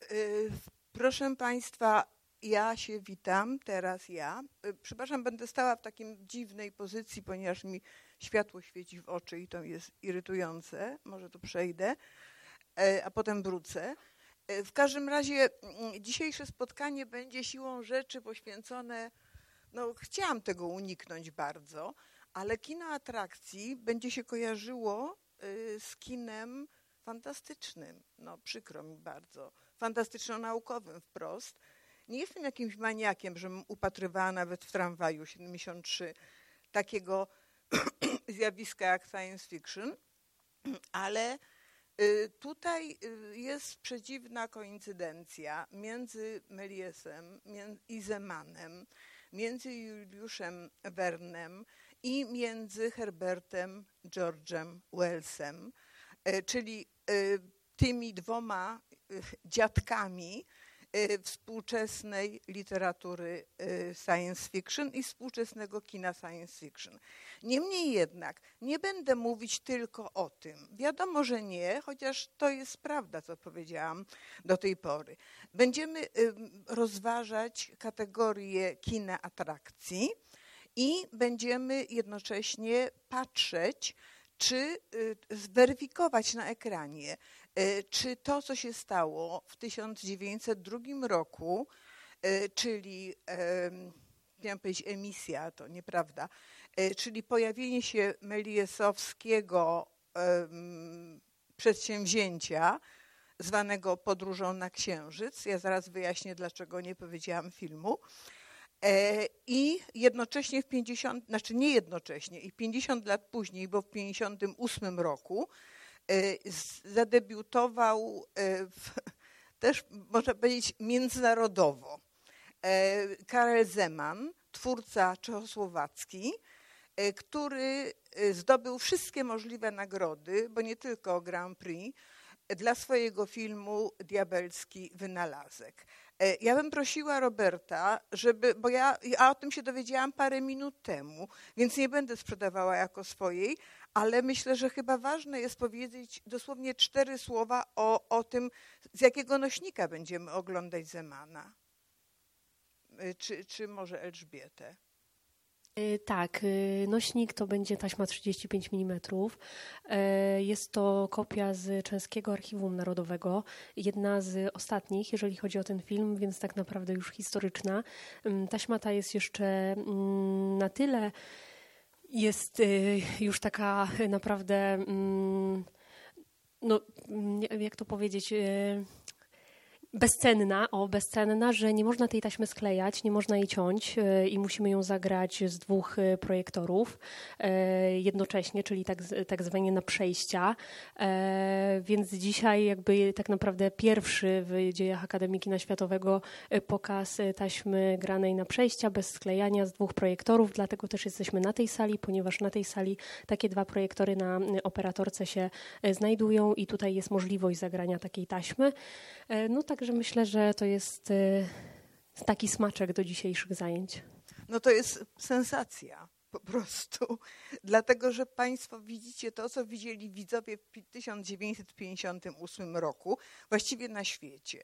Proszę Państwa, ja się witam, teraz ja. Przepraszam, będę stała w takim dziwnej pozycji, ponieważ mi światło świeci w oczy i to jest irytujące. Może tu przejdę, a potem wrócę. W każdym razie dzisiejsze spotkanie będzie siłą rzeczy poświęcone, chciałam tego uniknąć bardzo, ale kino atrakcji będzie się kojarzyło z kinem fantastycznym, przykro mi bardzo, fantastyczno-naukowym wprost. Nie jestem jakimś maniakiem, żebym upatrywała nawet w Tramwaju 73 takiego zjawiska jak science fiction, ale tutaj jest przedziwna koincydencja między Mélièsem i Zemanem, między Juliuszem Verne'em i między Herbertem George'em Wellsem, czyli tymi dwoma dziadkami współczesnej literatury science fiction i współczesnego kina science fiction. Niemniej jednak nie będę mówić tylko o tym. Wiadomo, że nie, chociaż to jest prawda, co powiedziałam do tej pory. Będziemy rozważać kategorię kina atrakcji i będziemy jednocześnie patrzeć, czy zweryfikować na ekranie, czy to, co się stało w 1902 roku, czyli, miałam powiedzieć emisja, to nieprawda, czyli pojawienie się Mélièsowskiego przedsięwzięcia zwanego Podróżą na Księżyc. Ja zaraz wyjaśnię, dlaczego nie powiedziałam filmu. I jednocześnie nie jednocześnie, i 50 lat później, bo w 1958 roku zadebiutował też, można powiedzieć, międzynarodowo Karel Zeman, twórca czechosłowacki, który zdobył wszystkie możliwe nagrody, bo nie tylko Grand Prix, dla swojego filmu Diabelski wynalazek. Ja bym prosiła Roberta, bo ja o tym się dowiedziałam parę minut temu, więc nie będę sprzedawała jako swojej, ale myślę, że chyba ważne jest powiedzieć dosłownie 4 słowa o tym, z jakiego nośnika będziemy oglądać Zemana. Czy może Elżbietę? Tak, nośnik to będzie taśma 35 mm. Jest to kopia z Czeskiego Archiwum Narodowego, jedna z ostatnich, jeżeli chodzi o ten film, więc tak naprawdę już historyczna. Taśma ta jest jeszcze na tyle, jest już taka naprawdę, jak to powiedzieć, bezcenna, że nie można tej taśmy sklejać, nie można jej ciąć i musimy ją zagrać z 2 projektorów jednocześnie, czyli tak zwanie na przejścia. Więc dzisiaj jakby tak naprawdę pierwszy w dziejach Akademii Kina Światowego pokaz taśmy granej na przejścia bez sklejania z 2 projektorów, dlatego też jesteśmy na tej sali, ponieważ na tej sali takie 2 projektory na operatorce się znajdują i tutaj jest możliwość zagrania takiej taśmy. Także myślę, że to jest taki smaczek do dzisiejszych zajęć. To jest sensacja po prostu, dlatego że Państwo widzicie to, co widzieli widzowie w 1958 roku, właściwie na świecie.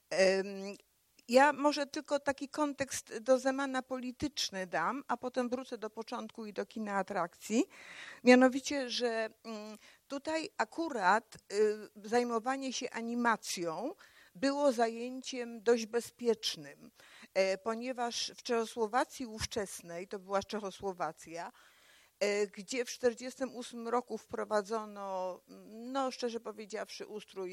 Ja może tylko taki kontekst do Zemana polityczny dam, a potem wrócę do początku i do kina atrakcji. Mianowicie, że tutaj akurat zajmowanie się animacją było zajęciem dość bezpiecznym, ponieważ w Czechosłowacji ówczesnej, to była Czechosłowacja, gdzie w 1948 roku wprowadzono, szczerze powiedziawszy, ustrój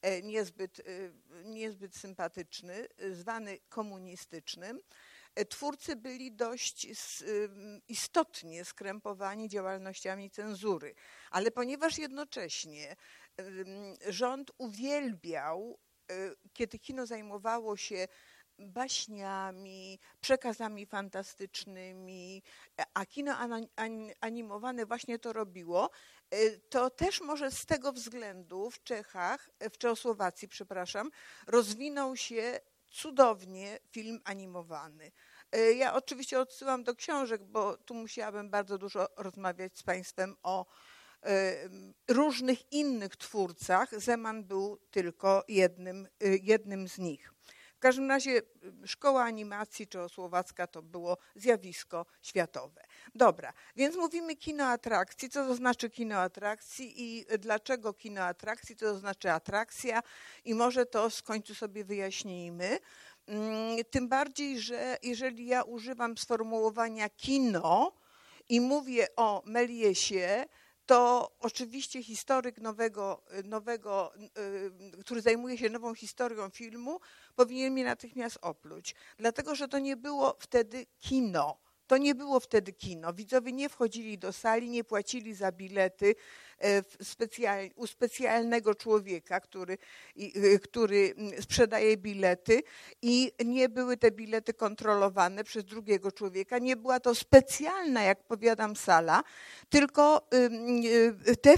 niezbyt sympatyczny, zwany komunistycznym, twórcy byli dość istotnie skrępowani działalnościami cenzury. Ale ponieważ jednocześnie rząd uwielbiał, kiedy kino zajmowało się baśniami, przekazami fantastycznymi, a kino animowane właśnie to robiło, to też może z tego względu w Czechosłowacji, rozwinął się cudownie film animowany. Ja oczywiście odsyłam do książek, bo tu musiałabym bardzo dużo rozmawiać z Państwem o różnych innych twórcach. Zeman był tylko jednym z nich. W każdym razie szkoła animacji czechosłowacka to było zjawisko światowe. Dobra, więc mówimy kino atrakcji. Co to znaczy kino atrakcji i dlaczego kino atrakcji? Co to znaczy atrakcja? I może to w końcu sobie wyjaśnijmy. Tym bardziej, że jeżeli ja używam sformułowania kino i mówię o Méliesie, to oczywiście historyk nowego, który zajmuje się nową historią filmu, powinien mnie natychmiast opluć. Dlatego, że to nie było wtedy kino. To nie było wtedy kino. Widzowie nie wchodzili do sali, nie płacili za bilety u specjalnego człowieka, który sprzedaje bilety i nie były te bilety kontrolowane przez drugiego człowieka. Nie była to specjalna, jak powiadam, sala, tylko te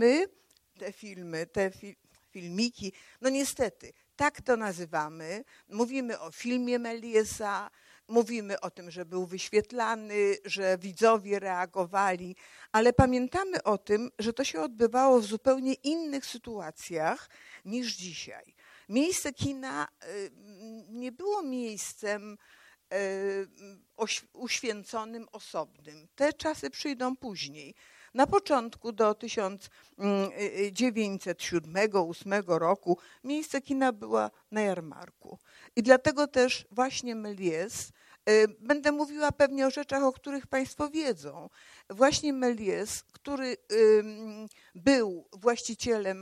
filmiki, no niestety, tak to nazywamy. Mówimy o filmie Méliesa, mówimy o tym, że był wyświetlany, że widzowie reagowali, ale pamiętamy o tym, że to się odbywało w zupełnie innych sytuacjach niż dzisiaj. Miejsce kina nie było miejscem uświęconym, osobnym. Te czasy przyjdą później. Na początku do 1907-1908 roku miejsce kina było na jarmarku. I dlatego też właśnie Méliès, będę mówiła pewnie o rzeczach, o których Państwo wiedzą, właśnie Méliès, który był właścicielem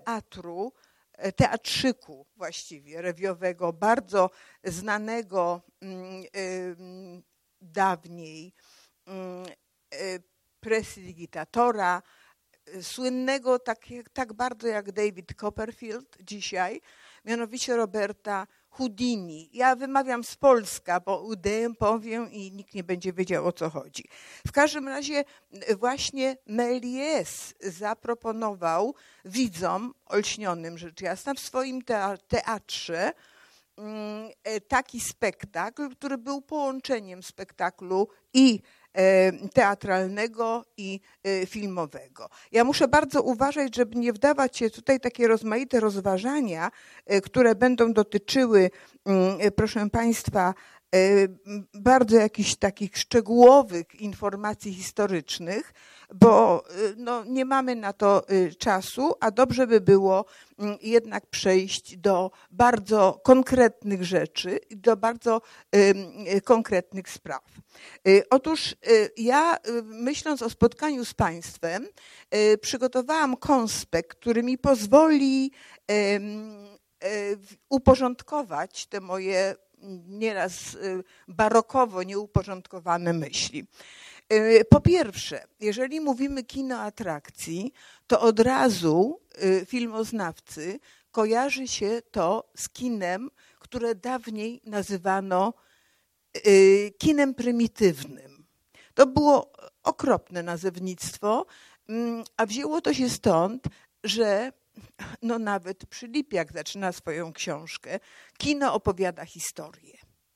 teatrzyku właściwie rewiowego, bardzo znanego dawniej, prestidigitatora, słynnego tak bardzo jak David Copperfield dzisiaj, mianowicie Roberta Houdini. Ja wymawiam z Polska, bo Houdin powiem i nikt nie będzie wiedział, o co chodzi. W każdym razie właśnie Méliès zaproponował widzom olśnionym, rzecz jasna, w swoim teatrze taki spektakl, który był połączeniem spektaklu i teatralnego i filmowego. Ja muszę bardzo uważać, żeby nie wdawać się tutaj takie rozmaite rozważania, które będą dotyczyły, proszę Państwa, bardzo jakichś takich szczegółowych informacji historycznych, bo no, nie mamy na to czasu, a dobrze by było jednak przejść do bardzo konkretnych rzeczy, do bardzo konkretnych spraw. Otóż ja, myśląc o spotkaniu z Państwem, przygotowałam konspekt, który mi pozwoli uporządkować te moje nieraz barokowo nieuporządkowane myśli. Po pierwsze, jeżeli mówimy kino atrakcji, to od razu filmoznawcy kojarzy się to z kinem, które dawniej nazywano kinem prymitywnym. To było okropne nazewnictwo, a wzięło to się stąd, że no nawet Przylipiak zaczyna swoją książkę, kino opowiada historię.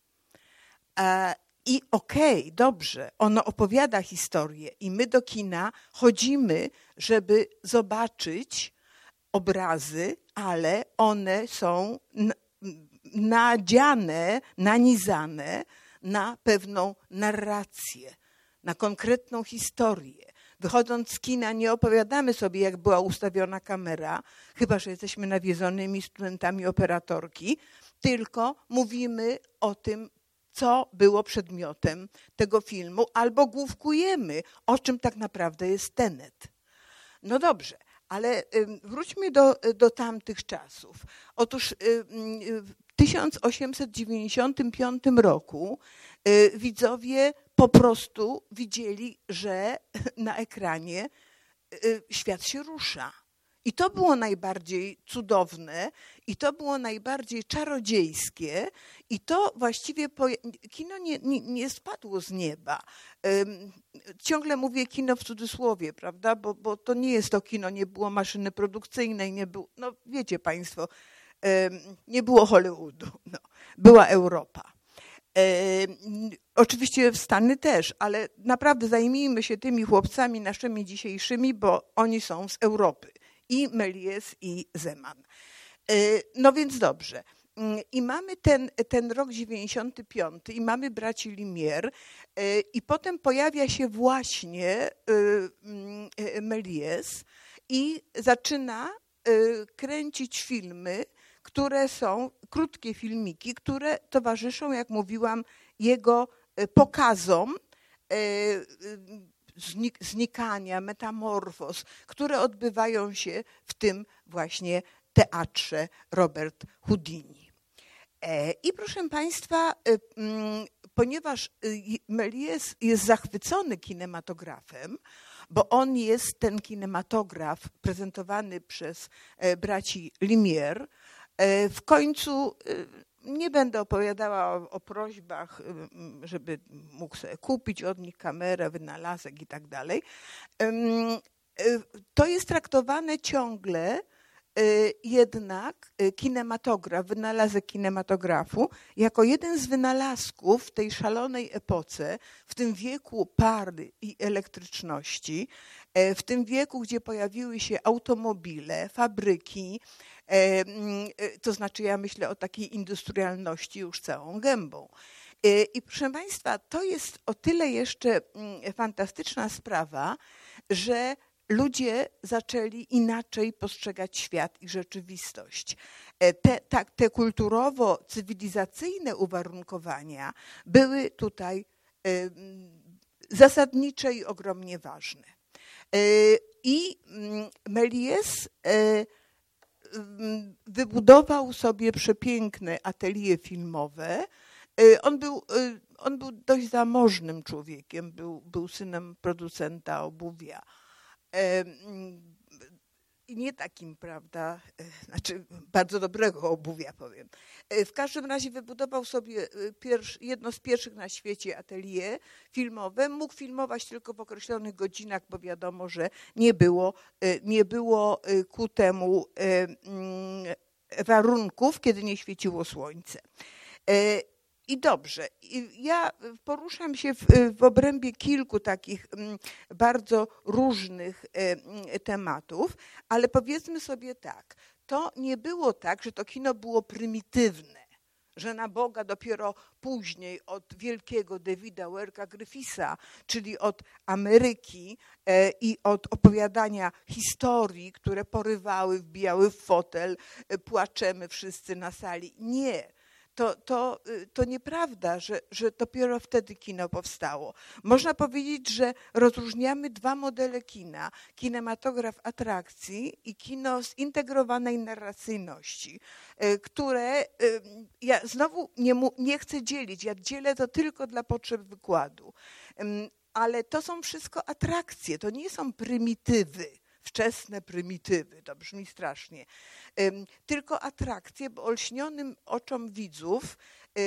I okej, dobrze, ono opowiada historię i my do kina chodzimy, żeby zobaczyć obrazy, ale one są nadziane, nanizane na pewną narrację, na konkretną historię. Wychodząc z kina nie opowiadamy sobie, jak była ustawiona kamera, chyba że jesteśmy nawiedzonymi studentami operatorki, tylko mówimy o tym, co było przedmiotem tego filmu, albo główkujemy, o czym tak naprawdę jest Tenet. No dobrze, ale wróćmy do tamtych czasów. Otóż w 1895 roku widzowie po prostu widzieli, że na ekranie świat się rusza. I to było najbardziej cudowne, i to było najbardziej czarodziejskie, i to właściwie kino nie spadło z nieba. Ciągle mówię kino w cudzysłowie, prawda, bo to nie jest to kino, nie było maszyny produkcyjnej, nie było, no wiecie Państwo, nie było Hollywoodu, no, była Europa. Oczywiście w Stany też, ale naprawdę zajmijmy się tymi chłopcami naszymi dzisiejszymi, bo oni są z Europy. I Méliès, i Zeman. No więc dobrze. I mamy ten rok 95 i mamy braci Lumière i potem pojawia się właśnie Méliès i zaczyna kręcić filmy, które są krótkie filmiki, które towarzyszą, jak mówiłam, jego pokazom znikania, metamorfoz, które odbywają się w tym właśnie teatrze Robert Houdini. I proszę Państwa, ponieważ Méliès jest zachwycony kinematografem, bo on jest ten kinematograf prezentowany przez braci Lumière, w końcu nie będę opowiadała o prośbach, żeby mógł sobie kupić od nich kamerę, wynalazek i tak dalej. To jest traktowane ciągle jednak kinematograf, wynalazek kinematografu jako jeden z wynalazków w tej szalonej epoce, w tym wieku pary i elektryczności, w tym wieku, gdzie pojawiły się automobile, fabryki, to znaczy ja myślę o takiej industrialności już całą gębą. I proszę Państwa, to jest o tyle jeszcze fantastyczna sprawa, że ludzie zaczęli inaczej postrzegać świat i rzeczywistość. Te kulturowo-cywilizacyjne uwarunkowania były tutaj zasadnicze i ogromnie ważne. I Méliès wybudował sobie przepiękne atelier filmowe. On był dość zamożnym człowiekiem, był synem producenta obuwia. I nie takim, prawda, znaczy bardzo dobrego obuwia, powiem. W każdym razie wybudował sobie jedno z pierwszych na świecie atelier filmowe. Mógł filmować tylko w określonych godzinach, bo wiadomo, że nie było ku temu warunków, kiedy nie świeciło słońce. I dobrze, ja poruszam się w obrębie kilku takich bardzo różnych tematów, ale powiedzmy sobie tak, to nie było tak, że to kino było prymitywne, że na Boga dopiero później od wielkiego Davida Werka Griffitha, czyli od Ameryki i od opowiadania historii, które porywały, wbijały w fotel, płaczemy wszyscy na sali. Nie. To nieprawda, że dopiero wtedy kino powstało. Można powiedzieć, że rozróżniamy dwa modele kina. Kinematograf atrakcji i kino zintegrowanej narracyjności, które ja znowu nie chcę dzielić. Ja dzielę to tylko dla potrzeb wykładu. Ale to są wszystko atrakcje, to nie są prymitywy. Wczesne prymitywy, to brzmi strasznie, tylko atrakcje, bo olśnionym oczom widzów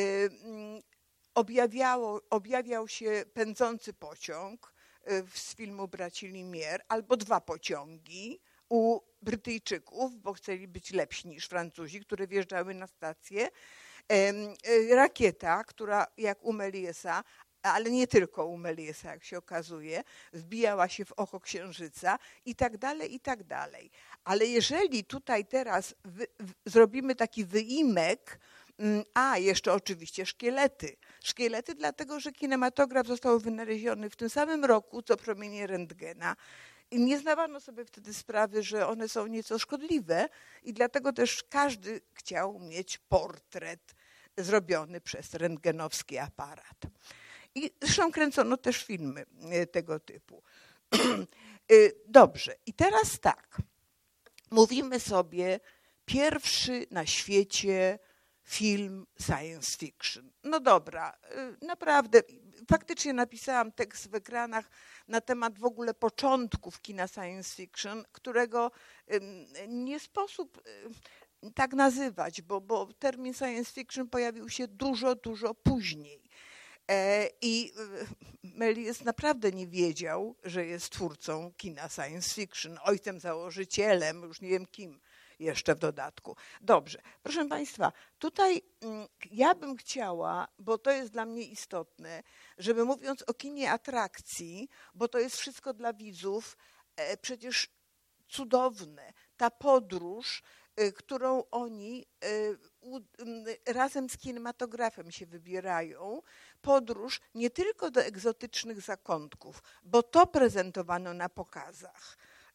objawiał się pędzący pociąg z filmu braci Lumière, albo dwa pociągi u Brytyjczyków, bo chcieli być lepsi niż Francuzi, które wjeżdżały na stację, rakieta, która jak u Mélièsa, ale nie tylko u Mélièsa, jak się okazuje, wbijała się w oko księżyca i tak dalej, i tak dalej. Ale jeżeli tutaj teraz zrobimy taki wyimek, jeszcze oczywiście szkielety. Szkielety dlatego, że kinematograf został wynaleziony w tym samym roku, co promienie rentgena. I nie zdawano sobie wtedy sprawy, że one są nieco szkodliwe i dlatego też każdy chciał mieć portret zrobiony przez rentgenowski aparat. I zresztą kręcono też filmy tego typu. Dobrze, i teraz tak. Mówimy sobie pierwszy na świecie film science fiction. No dobra, naprawdę, faktycznie napisałam tekst w ekranach na temat w ogóle początków kina science fiction, którego nie sposób tak nazywać, bo termin science fiction pojawił się dużo później. I Méliès naprawdę nie wiedział, że jest twórcą kina science fiction, ojcem założycielem, już nie wiem kim. jeszcze w dodatku. Dobrze, proszę Państwa, tutaj ja bym chciała, bo to jest dla mnie istotne, żeby mówiąc o kinie atrakcji, bo to jest wszystko dla widzów przecież cudowne, ta podróż, którą oni razem z kinematografem się wybierają, podróż nie tylko do egzotycznych zakątków, bo to prezentowano na pokazach,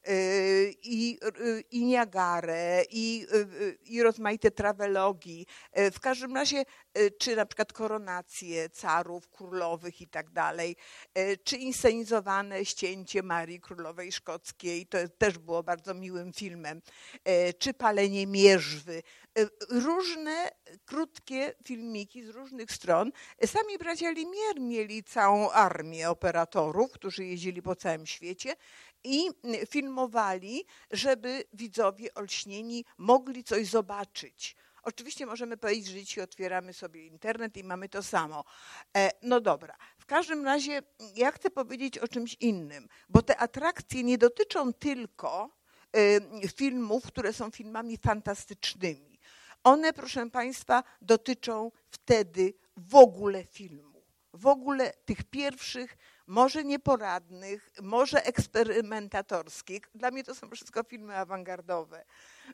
i Niagarę, i rozmaite trawelogi, w każdym razie, czy na przykład koronacje carów, królowych i tak dalej, czy inscenizowane ścięcie Marii Królowej Szkockiej, to też było bardzo miłym filmem, czy palenie mierzwy. Różne krótkie filmiki z różnych stron. Sami bracia Lumière mieli całą armię operatorów, którzy jeździli po całym świecie i filmowali, żeby widzowie olśnieni mogli coś zobaczyć. Oczywiście możemy powiedzieć, że dzisiaj otwieramy sobie internet i mamy to samo. No dobra, w każdym razie ja chcę powiedzieć o czymś innym, bo te atrakcje nie dotyczą tylko filmów, które są filmami fantastycznymi. One, proszę Państwa, dotyczą wtedy w ogóle filmu. W ogóle tych pierwszych, może nieporadnych, może eksperymentatorskich. Dla mnie to są wszystko filmy awangardowe.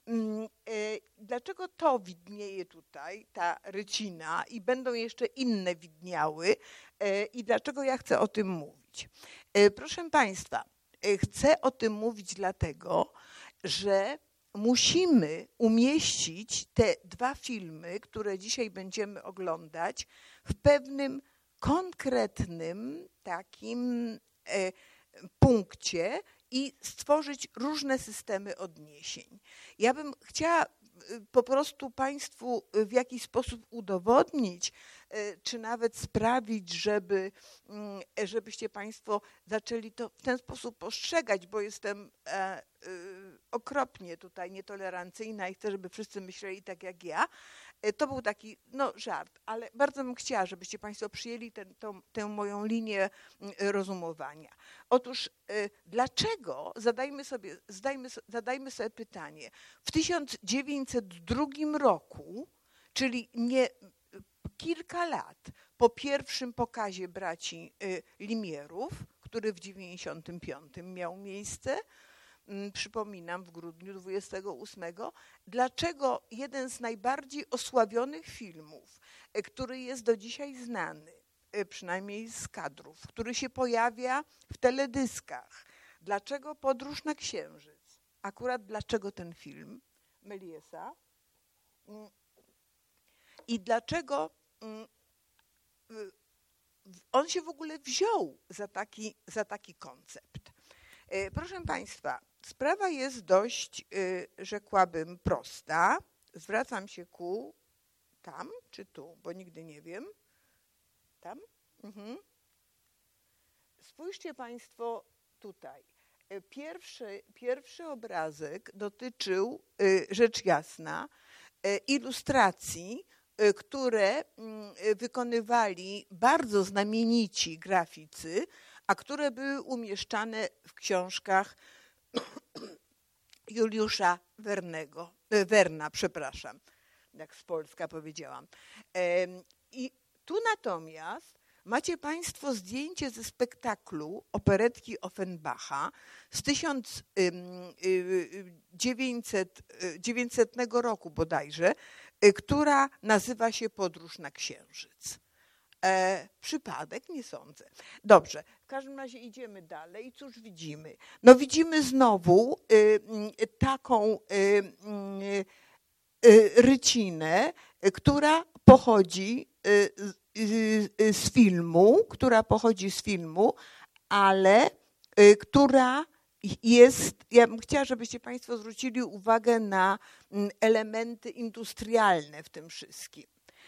Dlaczego to widnieje tutaj, ta rycina, i będą jeszcze inne widniały i dlaczego ja chcę o tym mówić? Proszę Państwa, chcę o tym mówić dlatego, że musimy umieścić te dwa filmy, które dzisiaj będziemy oglądać, w pewnym konkretnym takim punkcie i stworzyć różne systemy odniesień. Ja bym chciała po prostu Państwu w jakiś sposób udowodnić, czy nawet sprawić, żebyście Państwo zaczęli to w ten sposób postrzegać, bo jestem okropnie tutaj nietolerancyjna i chcę, żeby wszyscy myśleli tak jak ja. To był taki żart, ale bardzo bym chciała, żebyście Państwo przyjęli tę moją linię rozumowania. Otóż dlaczego, zadajmy sobie pytanie, w 1902 roku, czyli nie kilka lat po pierwszym pokazie braci Lumierów, który w 1995 miał miejsce, przypominam, w grudniu 28, dlaczego jeden z najbardziej osławionych filmów, który jest do dzisiaj znany, przynajmniej z kadrów, który się pojawia w teledyskach, dlaczego Podróż na Księżyc? Akurat dlaczego ten film Mélièsa? I dlaczego on się w ogóle wziął za taki koncept? Proszę Państwa, sprawa jest dość, rzekłabym, prosta. Zwracam się ku tam czy tu, bo nigdy nie wiem. Tam? Spójrzcie Państwo tutaj. Pierwszy obrazek dotyczył, rzecz jasna, ilustracji, które wykonywali bardzo znamienici graficy, a które były umieszczane w książkach Juliusza Werna, jak z Polska powiedziałam. I tu natomiast macie Państwo zdjęcie ze spektaklu operetki Offenbacha z 1900 roku bodajże, która nazywa się Podróż na Księżyc. Przypadek? Nie sądzę. Dobrze, w każdym razie idziemy dalej i cóż widzimy? No widzimy znowu taką rycinę, która pochodzi z filmu, ale która jest, ja bym chciała, żebyście Państwo zwrócili uwagę na elementy industrialne w tym wszystkim.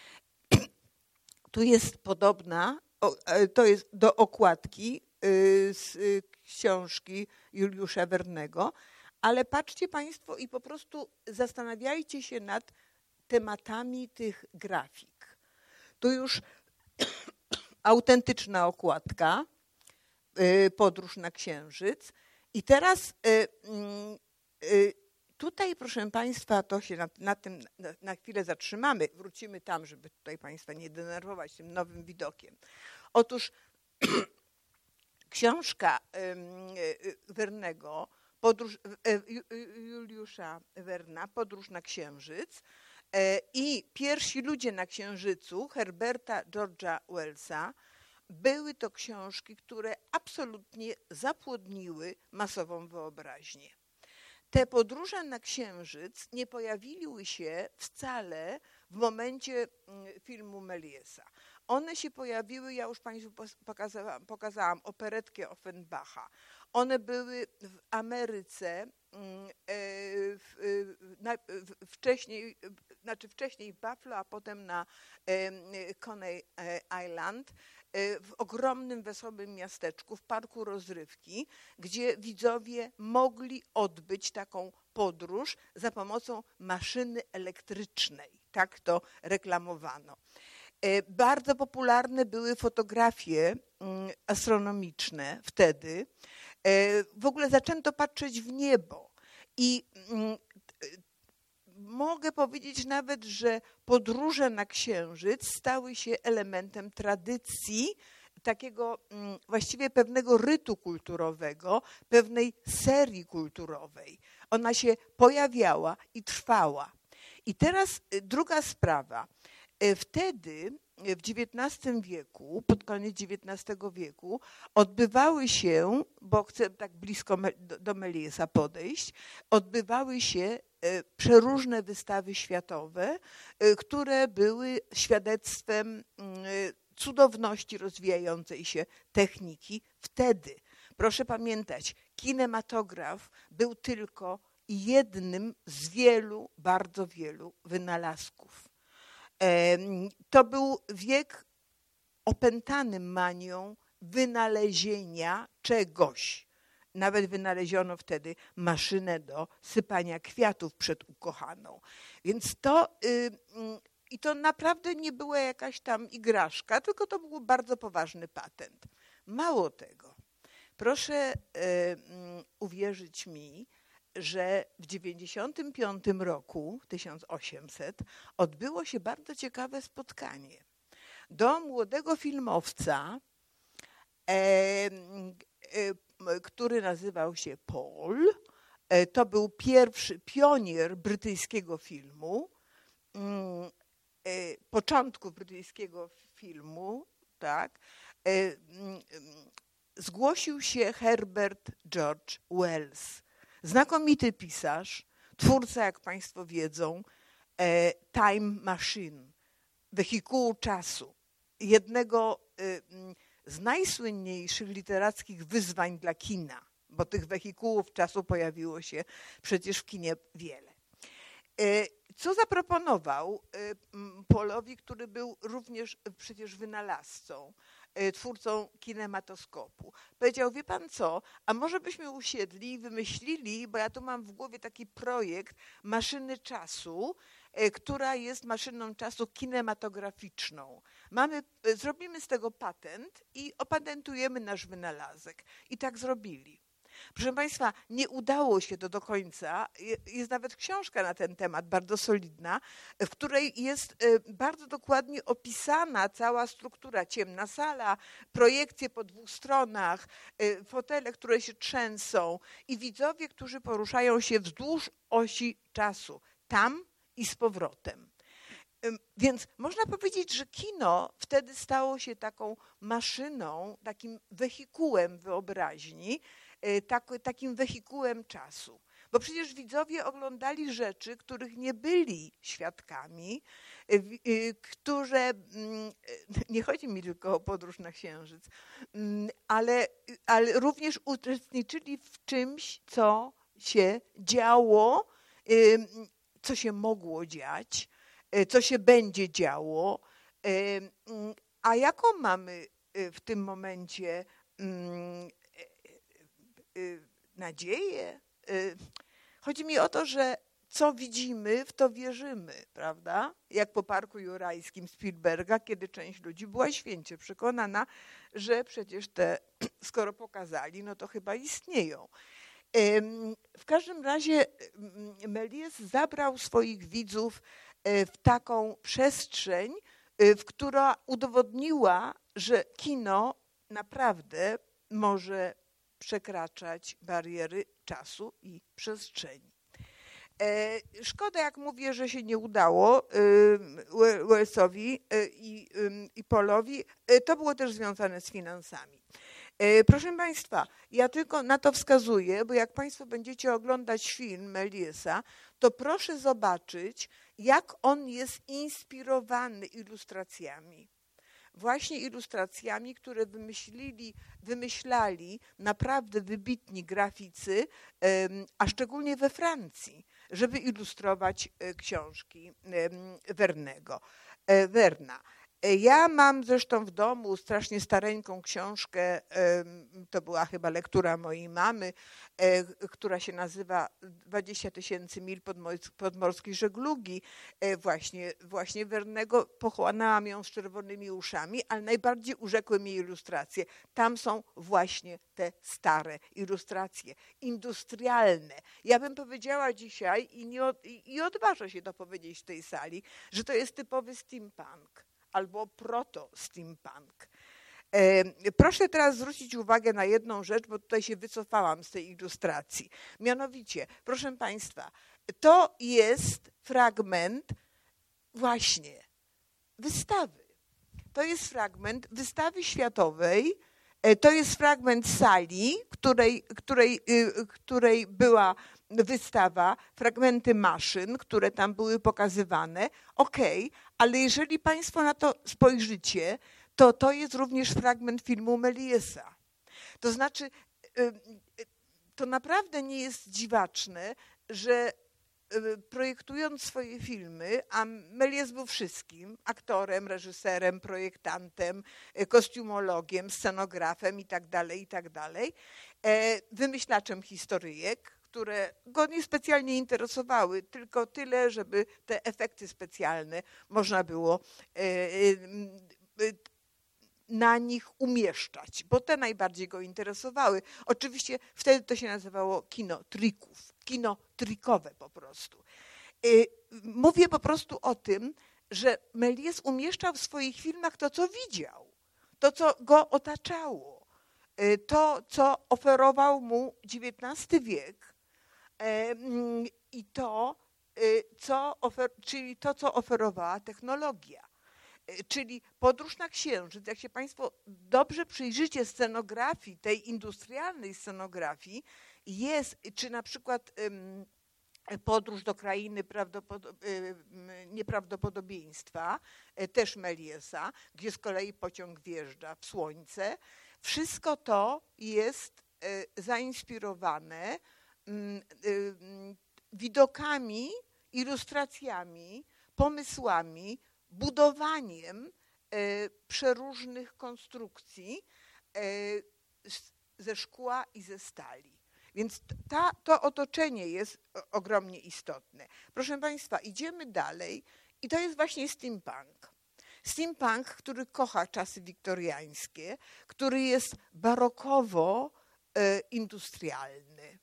Tu jest podobna, to jest do okładki z książki Juliusza Wernego, ale patrzcie Państwo i po prostu zastanawiajcie się nad tematami tych grafik. Tu już autentyczna okładka, Podróż na Księżyc. I teraz tutaj, proszę Państwa, to się na tym na chwilę zatrzymamy. Wrócimy tam, żeby tutaj Państwa nie denerwować tym nowym widokiem. Otóż książka Vernego, Juliusza Verna, Podróż na Księżyc, i Pierwsi ludzie na Księżycu Herberta George'a Wellsa były to książki, które absolutnie zapłodniły masową wyobraźnię. Te podróże na Księżyc nie pojawiły się wcale w momencie filmu Mélièsa. One się pojawiły, ja już Państwu pokazałam operetkę Offenbacha. One były w Ameryce wcześniej w Buffalo, a potem na Coney Island, w ogromnym, wesołym miasteczku, w parku rozrywki, gdzie widzowie mogli odbyć taką podróż za pomocą maszyny elektrycznej. Tak to reklamowano. Bardzo popularne były fotografie astronomiczne wtedy. W ogóle zaczęto patrzeć w niebo i mogę powiedzieć nawet, że podróże na Księżyc stały się elementem tradycji, takiego właściwie pewnego rytu kulturowego, pewnej serii kulturowej. Ona się pojawiała i trwała. I teraz druga sprawa. Wtedy w XIX wieku, pod koniec XIX wieku, odbywały się, bo chcę tak blisko do Mélièsa podejść, odbywały się przeróżne wystawy światowe, które były świadectwem cudowności rozwijającej się techniki wtedy. Proszę pamiętać, kinematograf był tylko jednym z wielu, bardzo wielu wynalazków. To był wiek opętany manią wynalezienia czegoś. Nawet wynaleziono wtedy maszynę do sypania kwiatów przed ukochaną. Więc to naprawdę nie była jakaś tam igraszka, tylko to był bardzo poważny patent. Mało tego, proszę uwierzyć mi, że w 1995 roku, 1800, odbyło się bardzo ciekawe spotkanie. Do młodego filmowca, który nazywał się Paul, to był pierwszy pionier brytyjskiego filmu, początków brytyjskiego filmu, tak, zgłosił się Herbert George Wells. Znakomity pisarz, twórca, jak Państwo wiedzą, Time Machine, wehikułu czasu, jednego z najsłynniejszych literackich wyzwań dla kina, bo tych wehikułów czasu pojawiło się przecież w kinie wiele. Co zaproponował Paulowi, który był również przecież wynalazcą, twórcą kinematoskopu. Powiedział, wie pan co, a może byśmy usiedli i wymyślili, bo ja tu mam w głowie taki projekt maszyny czasu, która jest maszyną czasu kinematograficzną. Zrobimy z tego patent i opatentujemy nasz wynalazek. I tak zrobili. Proszę Państwa, nie udało się to do końca. Jest nawet książka na ten temat, bardzo solidna, w której jest bardzo dokładnie opisana cała struktura. Ciemna sala, projekcje po 2 stronach, fotele, które się trzęsą i widzowie, którzy poruszają się wzdłuż osi czasu, tam i z powrotem. Więc można powiedzieć, że kino wtedy stało się taką maszyną, takim wehikułem wyobraźni, takim wehikułem czasu. Bo przecież widzowie oglądali rzeczy, których nie byli świadkami, które, nie chodzi mi tylko o podróż na Księżyc, ale również uczestniczyli w czymś, co się działo, co się mogło dziać, co się będzie działo. A jaką mamy w tym momencie nadzieję? Chodzi mi o to, że co widzimy, w to wierzymy, prawda? Jak po Parku Jurajskim Spielberga, kiedy część ludzi była święcie przekonana, że przecież te, skoro pokazali, no to chyba istnieją. W każdym razie Méliès zabrał swoich widzów w taką przestrzeń, która udowodniła, że kino naprawdę może przekraczać bariery czasu i przestrzeni. Szkoda, jak mówię, że się nie udało Wellesowi i Paulowi. To było też związane z finansami. Proszę Państwa, ja tylko na to wskazuję, bo jak Państwo będziecie oglądać film Mélièsa, to proszę zobaczyć, jak on jest inspirowany ilustracjami. Właśnie ilustracjami, które wymyślali naprawdę wybitni graficy, a szczególnie we Francji, żeby ilustrować książki Verna. Ja mam zresztą w domu strasznie stareńką książkę, to była chyba lektura mojej mamy, która się nazywa 20 000 mil podmorskiej żeglugi, właśnie Vernego. Pochłonęłam ją z czerwonymi uszami, ale najbardziej urzekły mnie ilustracje. Tam są właśnie te stare ilustracje, industrialne. Ja bym powiedziała dzisiaj, i odważę się to powiedzieć w tej sali, że to jest typowy steampunk albo proto-steampunk. Proszę teraz zwrócić uwagę na jedną rzecz, bo tutaj się wycofałam z tej ilustracji. Mianowicie, proszę Państwa, to jest fragment właśnie wystawy. To jest fragment wystawy światowej, to jest fragment sali, której była wystawa, fragmenty maszyn, które tam były pokazywane. Okej, ale jeżeli Państwo na to spojrzycie, to jest również fragment filmu Mélièsa. To znaczy, to naprawdę nie jest dziwaczne, że projektując swoje filmy, a Méliès był wszystkim, aktorem, reżyserem, projektantem, kostiumologiem, scenografem itd., wymyślaczem historyjek, które go niespecjalnie interesowały, tylko tyle, żeby te efekty specjalne można było na nich umieszczać, bo te najbardziej go interesowały. Oczywiście wtedy to się nazywało kino trików, kino trikowe po prostu. Mówię po prostu o tym, że Méliès umieszczał w swoich filmach to, co widział, to, co go otaczało, to, co oferował mu XIX wiek i czyli to, co oferowała technologia. Czyli podróż na Księżyc, jak się Państwo dobrze przyjrzycie scenografii, tej industrialnej scenografii, jest, czy na przykład podróż do krainy nieprawdopodobieństwa, też Mélièsa, gdzie z kolei pociąg wjeżdża w słońce. Wszystko to jest zainspirowane widokami, ilustracjami, pomysłami, budowaniem przeróżnych konstrukcji ze szkła i ze stali. Więc to otoczenie jest ogromnie istotne. Proszę Państwa, idziemy dalej i to jest właśnie steampunk. Steampunk, który kocha czasy wiktoriańskie, który jest barokowo-industrialny.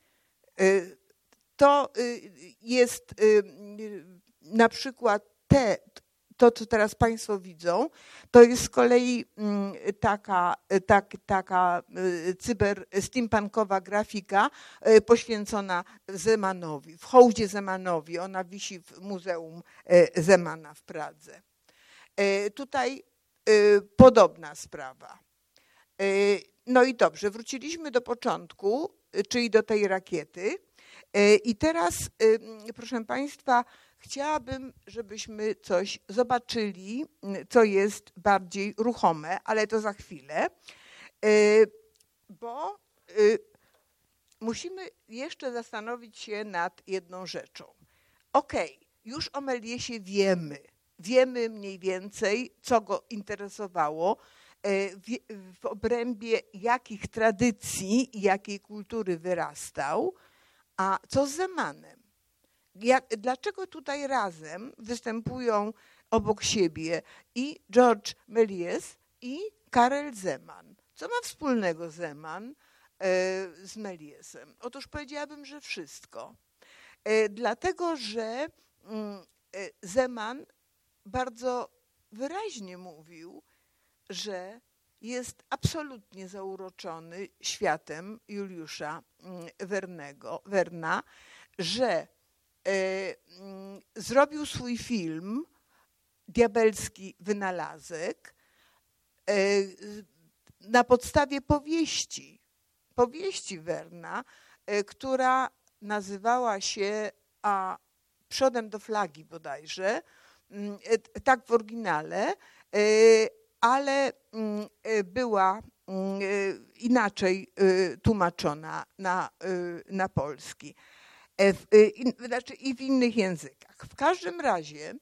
To jest na przykład to, co teraz Państwo widzą, to jest z kolei taka steampunkowa grafika poświęcona Zemanowi, w hołdzie Zemanowi. Ona wisi w Muzeum Zemana w Pradze. Tutaj podobna sprawa. No i dobrze, wróciliśmy do początku, czyli do tej rakiety. I teraz, proszę Państwa, chciałabym, żebyśmy coś zobaczyli, co jest bardziej ruchome, ale to za chwilę, bo musimy jeszcze zastanowić się nad jedną rzeczą. Okej, już o Mélièsie wiemy mniej więcej, co go interesowało, w obrębie jakich tradycji i jakiej kultury wyrastał, a co z Zemanem? Dlaczego tutaj razem występują obok siebie i Georges Méliès i Karel Zeman? Co ma wspólnego Zeman z Mélièsem? Otóż powiedziałabym, że wszystko. Dlatego, że Zeman bardzo wyraźnie mówił, że jest absolutnie zauroczony światem Juliusza Verna, że zrobił swój film Diabelski wynalazek na podstawie powieści Verna, która nazywała się Przodem do flagi bodajże, tak w oryginale, ale była inaczej tłumaczona na polski, znaczy i w innych językach. W każdym razie,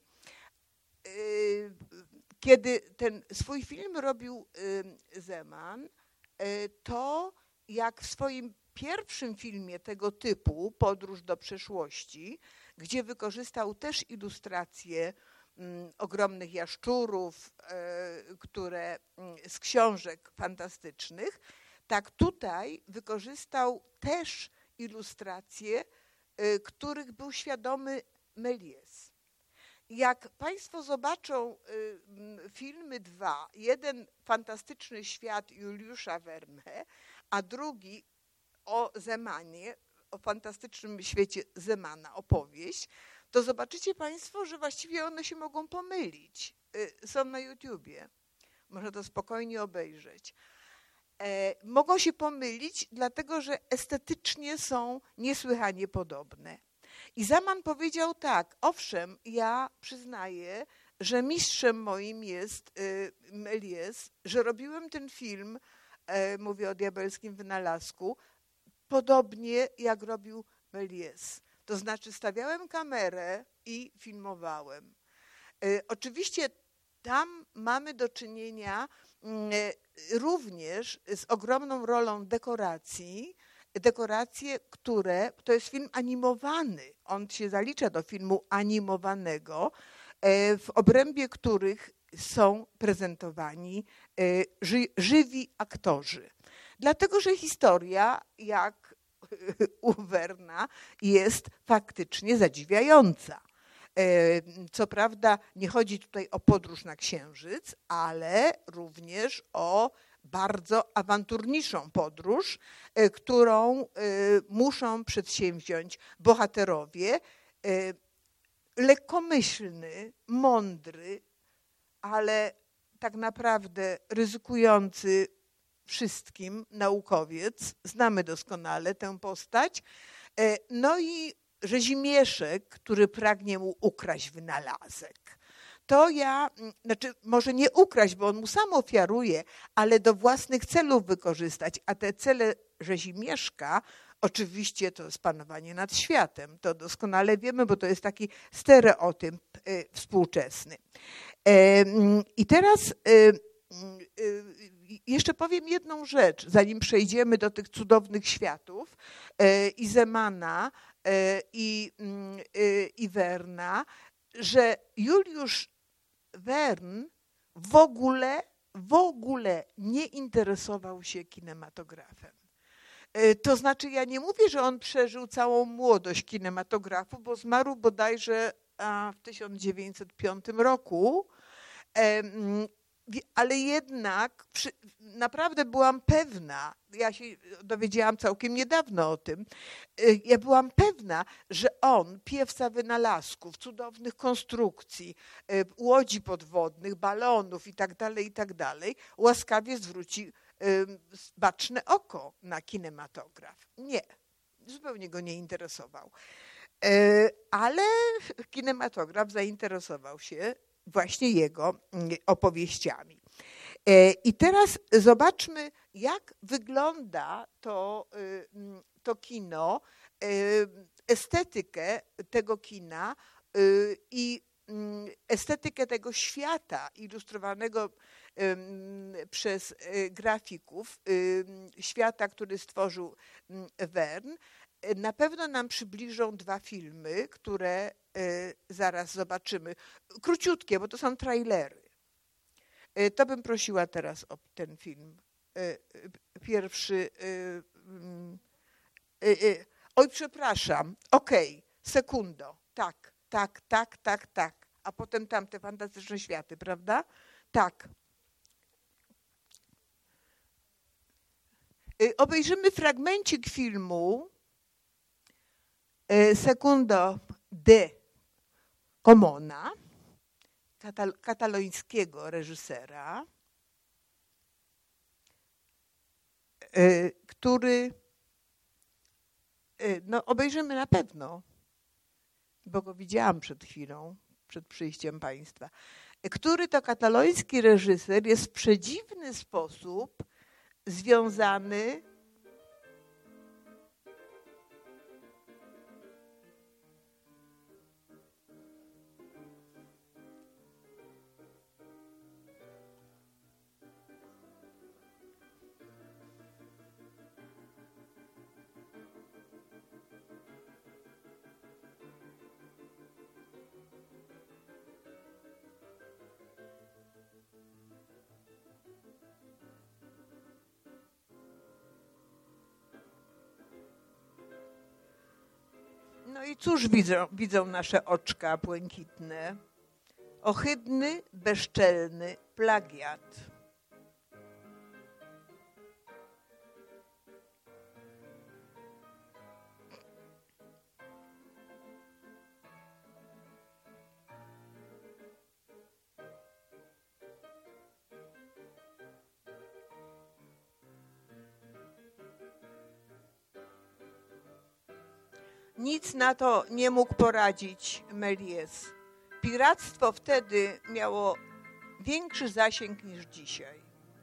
kiedy ten swój film robił Zeman, to jak w swoim pierwszym filmie tego typu, Podróż do przeszłości, gdzie wykorzystał też ilustracje ogromnych jaszczurów, które z książek fantastycznych, tak tutaj wykorzystał też ilustracje, których był świadomy Méliès. Jak Państwo zobaczą filmy dwa, jeden Fantastyczny świat Juliusza Verne, a drugi o Zemanie, o fantastycznym świecie Zemana, opowieść, to zobaczycie Państwo, że właściwie one się mogą pomylić. Są na YouTubie, można to spokojnie obejrzeć. Mogą się pomylić, dlatego że estetycznie są niesłychanie podobne. I Zeman powiedział tak, owszem, ja przyznaję, że mistrzem moim jest Méliès, że robiłem ten film, mówię o Diabelskim wynalazku, podobnie jak robił Méliès. To znaczy stawiałem kamerę i filmowałem. Oczywiście tam mamy do czynienia również z ogromną rolą dekoracji, dekoracje, które, to jest film animowany, on się zalicza do filmu animowanego, w obrębie których są prezentowani żywi aktorzy. Dlatego, że historia, jak u Verna, jest faktycznie zadziwiająca. Co prawda nie chodzi tutaj o podróż na Księżyc, ale również o bardzo awanturniczą podróż, którą muszą przedsięwziąć bohaterowie. Lekkomyślny, mądry, ale tak naprawdę ryzykujący wszystkim naukowiec, znamy doskonale tę postać, no i rzezimieszek, który pragnie mu ukraść wynalazek. To znaczy może nie ukraść, bo on mu sam ofiaruje, ale do własnych celów wykorzystać, a te cele rzezimieszka, oczywiście to jest panowanie nad światem, to doskonale wiemy, bo to jest taki stereotyp współczesny. I teraz jeszcze powiem jedną rzecz, zanim przejdziemy do tych cudownych światów i Zemana i Verna, że Juliusz Verne w ogóle nie interesował się kinematografem. To znaczy, ja nie mówię, że on przeżył całą młodość kinematografu, bo zmarł bodajże w 1905 roku, ale jednak naprawdę byłam pewna, ja się dowiedziałam całkiem niedawno o tym, ja byłam pewna, że on, piewca wynalazków, cudownych konstrukcji, łodzi podwodnych, balonów i tak dalej, łaskawie zwróci baczne oko na kinematograf. Nie, zupełnie go nie interesował. Ale kinematograf zainteresował się właśnie jego opowieściami. I teraz zobaczmy, jak wygląda to kino, estetykę tego kina i estetykę tego świata ilustrowanego przez grafików, świata, który stworzył Verne. Na pewno nam przybliżą dwa filmy, które zaraz zobaczymy. Króciutkie, bo to są trailery. To bym prosiła teraz o ten film. Pierwszy Oj, przepraszam, okej, sekundo, tak. A potem tamte fantastyczne światy, prawda? Tak. Obejrzymy fragmencik filmu Secundo de Comona, katalońskiego reżysera, który no, obejrzymy na pewno, bo go widziałam przed chwilą, przed przyjściem Państwa, który to kataloński reżyser jest w przedziwny sposób związany No i cóż widzą nasze oczka błękitne? Ohydny, bezczelny plagiat. Nic na to nie mógł poradzić Méliès. Piractwo wtedy miało większy zasięg niż dzisiaj.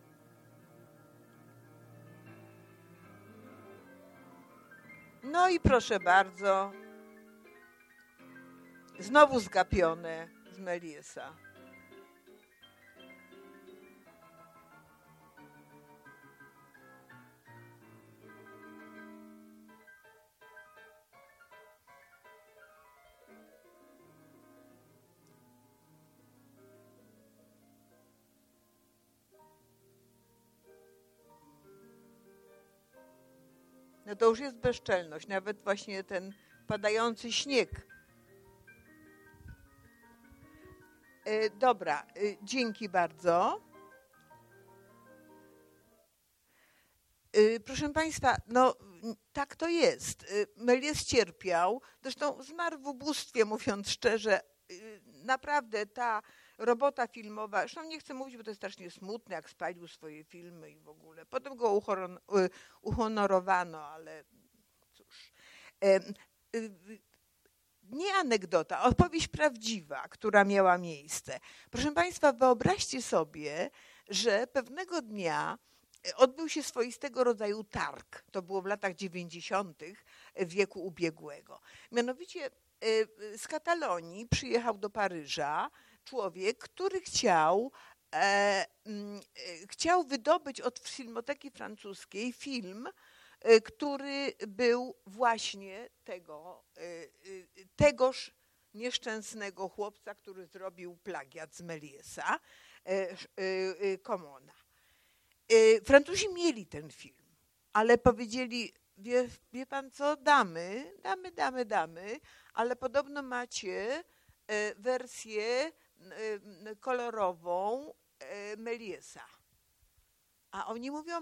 No i proszę bardzo, znowu zgapione z Mélièsa. No to już jest bezczelność, nawet właśnie ten padający śnieg. Dobra, dzięki bardzo. Proszę Państwa, no tak to jest. Méliès cierpiał, zresztą zmarł w ubóstwie, mówiąc szczerze. Naprawdę ta robota filmowa, zresztą nie chcę mówić, bo to jest strasznie smutne, jak spalił swoje filmy i w ogóle. Potem go uhonorowano, ale cóż. Nie anegdota, opowieść prawdziwa, która miała miejsce. Proszę Państwa, wyobraźcie sobie, że pewnego dnia odbył się swoistego rodzaju targ. To było w latach 90. wieku ubiegłego. Mianowicie z Katalonii przyjechał do Paryża człowiek, który chciał wydobyć od Filmoteki Francuskiej film, który był właśnie tegoż nieszczęsnego chłopca, który zrobił plagiat z Mélièsa, Comona. Francuzi mieli ten film, ale powiedzieli, wie pan co, damy, ale podobno macie wersję kolorową Mélièsa. A oni mówią,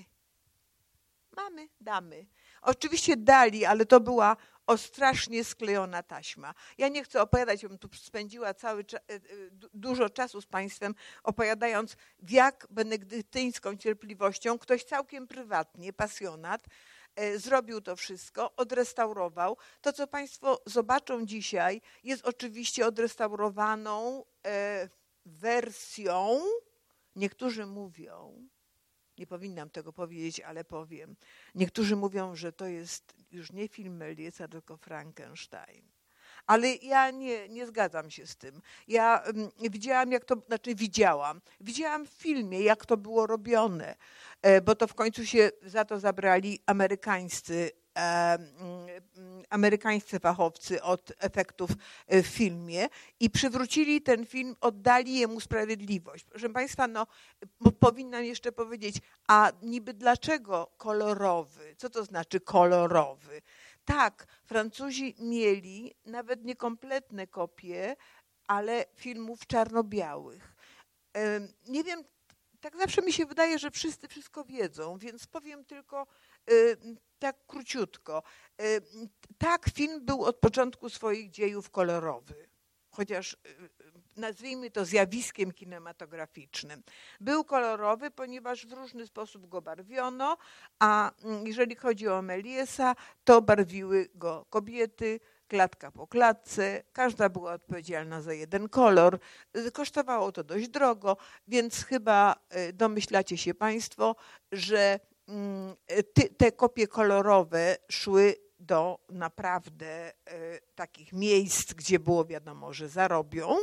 damy. Oczywiście dali, ale to była strasznie sklejona taśma. Ja nie chcę opowiadać, bym tu spędziła dużo czasu z Państwem, opowiadając, jak benedyktyńską cierpliwością ktoś całkiem prywatnie, pasjonat, zrobił to wszystko, odrestaurował. To, co Państwo zobaczą dzisiaj, jest oczywiście odrestaurowaną wersją. Niektórzy mówią, nie powinnam tego powiedzieć, ale powiem. Niektórzy mówią, że to jest już nie film Mélièsa, tylko Frankenstein. Ale ja nie zgadzam się z tym. Ja widziałam w filmie, jak to było robione, bo to w końcu się za to zabrali amerykańscy amerykańscy fachowcy od efektów w filmie i przywrócili ten film, oddali jemu sprawiedliwość. Proszę Państwa, no powinnam jeszcze powiedzieć, a niby dlaczego kolorowy? Co to znaczy kolorowy? Tak, Francuzi mieli nawet niekompletne kopie, ale filmów czarno-białych. Nie wiem, tak zawsze mi się wydaje, że wszyscy wszystko wiedzą, więc powiem tylko tak króciutko. Tak, film był od początku swoich dziejów kolorowy, chociaż nazwijmy to zjawiskiem kinematograficznym. Był kolorowy, ponieważ w różny sposób go barwiono, a jeżeli chodzi o Mélièsa, to barwiły go kobiety, klatka po klatce, każda była odpowiedzialna za jeden kolor. Kosztowało to dość drogo, więc chyba domyślacie się Państwo, że te kopie kolorowe szły do naprawdę takich miejsc, gdzie było wiadomo, że zarobią.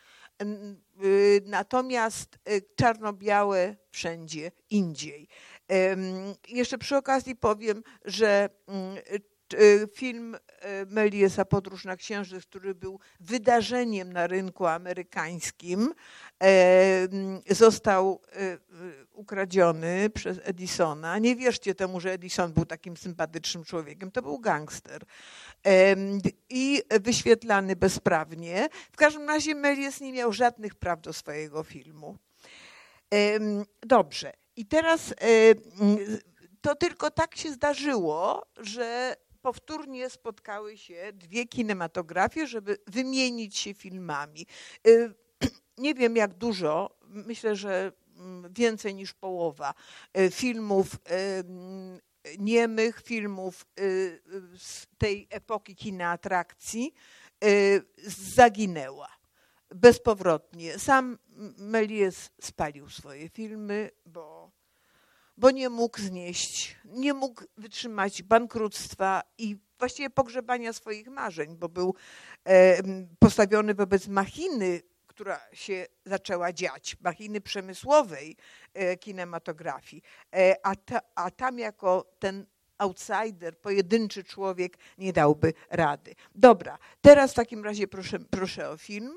Natomiast czarno-białe wszędzie indziej. Jeszcze przy okazji powiem, że film Mélièsa Podróż na Księżyc, który był wydarzeniem na rynku amerykańskim, został ukradziony przez Edisona. Nie wierzcie temu, że Edison był takim sympatycznym człowiekiem. To był gangster. I wyświetlany bezprawnie. W każdym razie Méliès nie miał żadnych praw do swojego filmu. Dobrze. I teraz to tylko tak się zdarzyło, że powtórnie spotkały się dwie kinematografie, żeby wymienić się filmami. Nie wiem jak dużo, myślę, że więcej niż połowa filmów niemych, filmów z tej epoki kina atrakcji zaginęła bezpowrotnie. Sam Méliès spalił swoje filmy, bo nie mógł znieść, nie mógł wytrzymać bankructwa i właściwie pogrzebania swoich marzeń, bo był postawiony wobec machiny, która się zaczęła dziać, machiny przemysłowej kinematografii, a tam jako ten outsider, pojedynczy człowiek nie dałby rady. Dobra, teraz w takim razie proszę o film.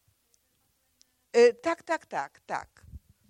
Tak.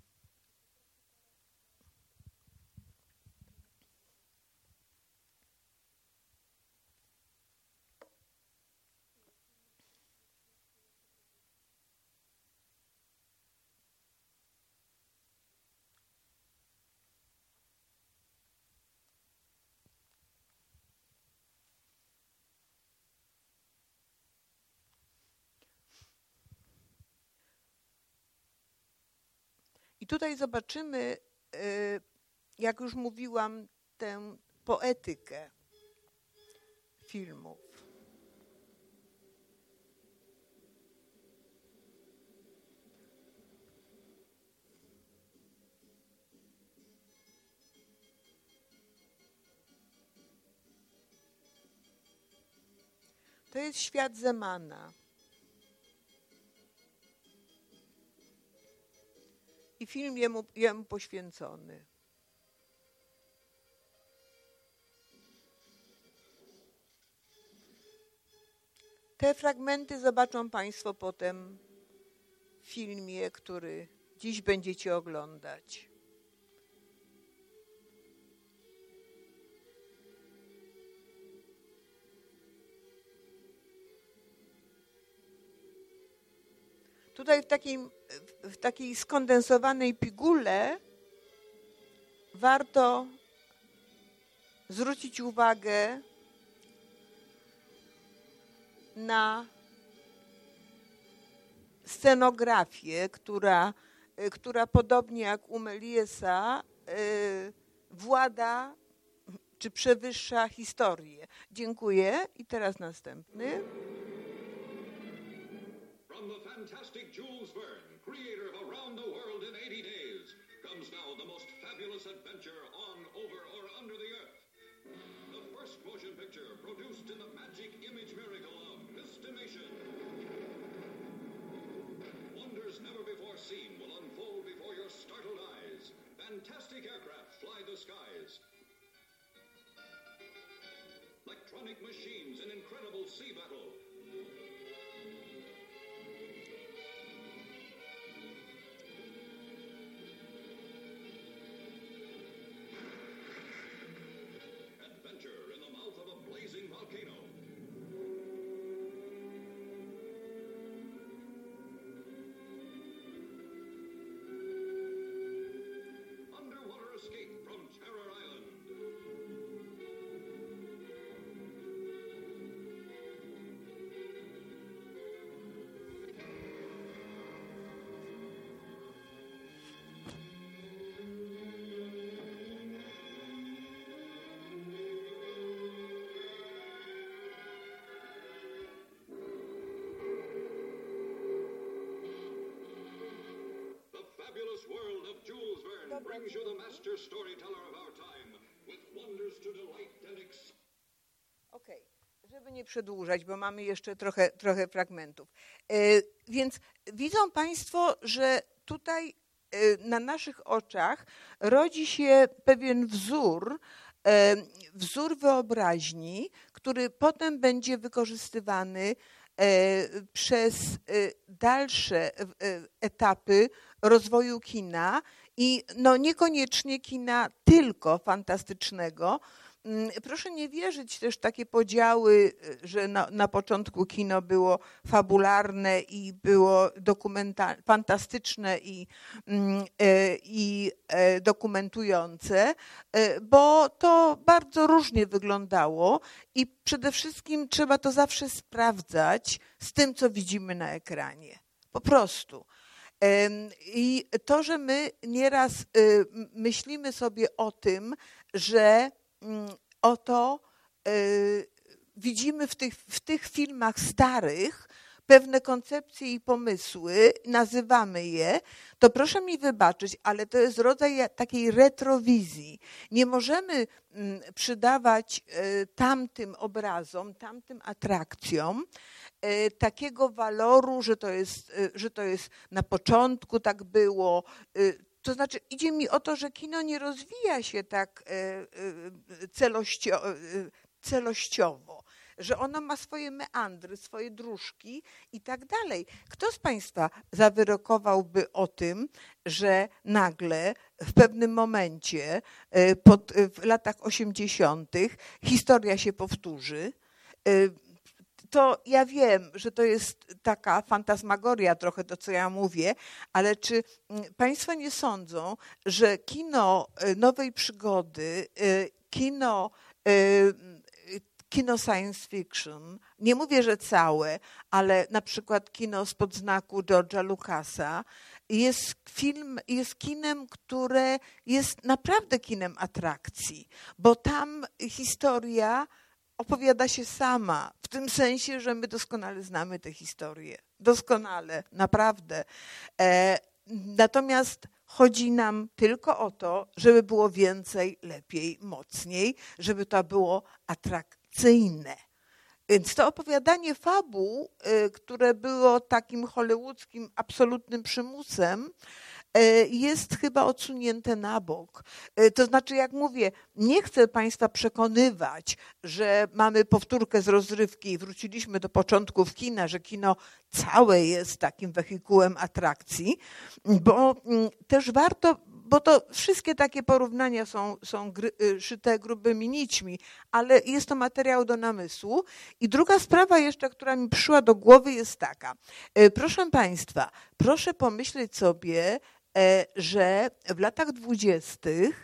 I tutaj zobaczymy, jak już mówiłam, tę poetykę filmów. To jest świat Zemana. I film jemu poświęcony. Te fragmenty zobaczą Państwo potem w filmie, który dziś będziecie oglądać. Tutaj w takiej skondensowanej pigułce warto zwrócić uwagę na scenografię, która podobnie jak u Mélièsa włada czy przewyższa historię. Dziękuję. I teraz następny. From the fantastic Jules Verne, creator of Around the World in 80 Days, comes now the most fabulous adventure on, over, or under the earth. The first motion picture produced in the magic image miracle of Mistimation. Wonders never before seen will unfold before your startled eyes. Fantastic aircraft fly the skies. like machines in incredible sea battle. Adventure in the mouth of a blazing volcano. Underwater escape from Terror Island. The fabulous world of Jules Verne brings you the master storyteller of our time with wonders to delight and Okej, żeby nie przedłużać, bo mamy jeszcze trochę fragmentów. Więc widzą Państwo, że tutaj na naszych oczach rodzi się pewien wzór wyobraźni, który potem będzie wykorzystywany przez dalsze etapy rozwoju kina i no niekoniecznie kina tylko fantastycznego. Proszę nie wierzyć też w takie podziały, że na początku kino było fabularne i było fantastyczne i dokumentujące, bo to bardzo różnie wyglądało i przede wszystkim trzeba to zawsze sprawdzać z tym, co widzimy na ekranie. Po prostu. I to, że my nieraz myślimy sobie o tym, że oto widzimy w tych filmach starych pewne koncepcje i pomysły, nazywamy je, to proszę mi wybaczyć, ale to jest rodzaj takiej retrowizji. Nie możemy przydawać tamtym obrazom, tamtym atrakcjom takiego waloru, że to jest na początku tak było. To znaczy idzie mi o to, że kino nie rozwija się tak celościowo, że ono ma swoje meandry, swoje dróżki i tak dalej. Kto z Państwa zawyrokowałby o tym, że nagle w pewnym momencie w latach 80. historia się powtórzy? To ja wiem, że to jest taka fantasmagoria trochę to, co ja mówię, ale czy Państwo nie sądzą, że kino nowej przygody, kino science fiction, nie mówię, że całe, ale na przykład kino spod znaku George'a Lucasa, jest kinem, które jest naprawdę kinem atrakcji, bo tam historia opowiada się sama, w tym sensie, że my doskonale znamy tę historię. Doskonale, naprawdę. Natomiast chodzi nam tylko o to, żeby było więcej, lepiej, mocniej, żeby to było atrakcyjne. Więc to opowiadanie fabuł, które było takim hollywoodzkim absolutnym przymusem, jest chyba odsunięte na bok. To znaczy, jak mówię, nie chcę Państwa przekonywać, że mamy powtórkę z rozrywki i wróciliśmy do początków kina, że kino całe jest takim wehikułem atrakcji, bo też warto, bo to wszystkie takie porównania są szyte grubymi nićmi, ale jest to materiał do namysłu. I druga sprawa jeszcze, która mi przyszła do głowy, jest taka. Proszę Państwa, proszę pomyśleć sobie, że w latach 20.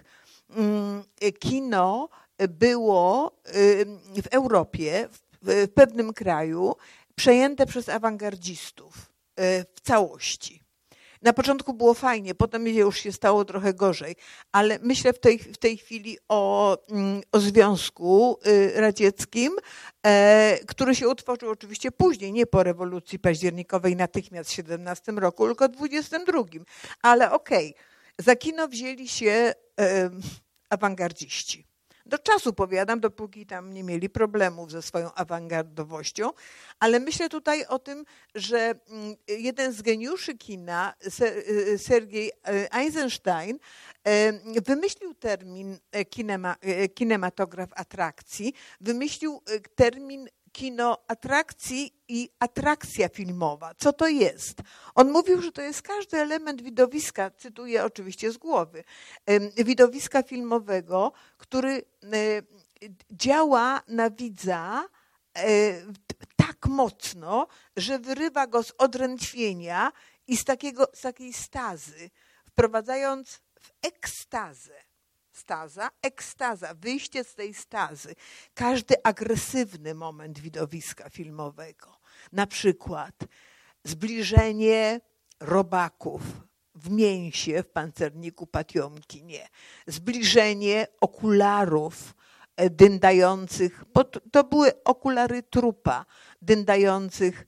kino było w Europie, w pewnym kraju, przejęte przez awangardzistów w całości. Na początku było fajnie, potem już się stało trochę gorzej, ale myślę w tej chwili o Związku Radzieckim, który się utworzył oczywiście później, nie po rewolucji październikowej natychmiast w 17 roku, tylko w 22. Ale okej, za kino wzięli się awangardziści. do czasu, powiadam, dopóki tam nie mieli problemów ze swoją awangardowością, ale myślę tutaj o tym, że jeden z geniuszy kina, Sergiej Eisenstein, wymyślił termin kinematograf atrakcji, wymyślił termin kino atrakcji i atrakcja filmowa. Co to jest? On mówił, że to jest każdy element widowiska, cytuję oczywiście z głowy, widowiska filmowego, który działa na widza tak mocno, że wyrywa go z odrętwienia i z takiej stazy, wprowadzając w ekstazę. Ekstaza, wyjście z tej stazy. Każdy agresywny moment widowiska filmowego. Na przykład zbliżenie robaków w mięsie w pancerniku Patiomkinie. Zbliżenie okularów dyndających, bo to były okulary trupa, dyndających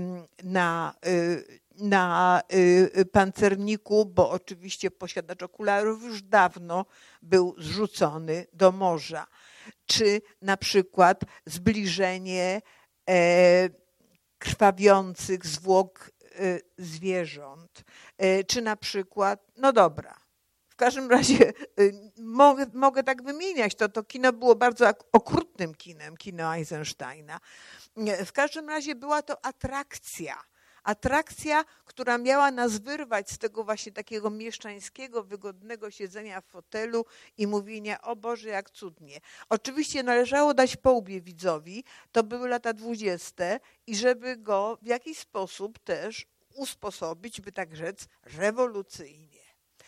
na pancerniku, bo oczywiście posiadacz okularów już dawno był zrzucony do morza. Czy na przykład zbliżenie krwawiących zwłok zwierząt. Czy na przykład, no dobra, w każdym razie mogę tak wymieniać, to kino było bardzo okrutnym kinem, kino Eisensteina. W każdym razie była to atrakcja, która miała nas wyrwać z tego właśnie takiego mieszczańskiego, wygodnego siedzenia w fotelu i mówienia: o Boże, jak cudnie. Oczywiście należało dać po łbie widzowi, to były lata 20. i żeby go w jakiś sposób też usposobić, by tak rzec, rewolucyjnie.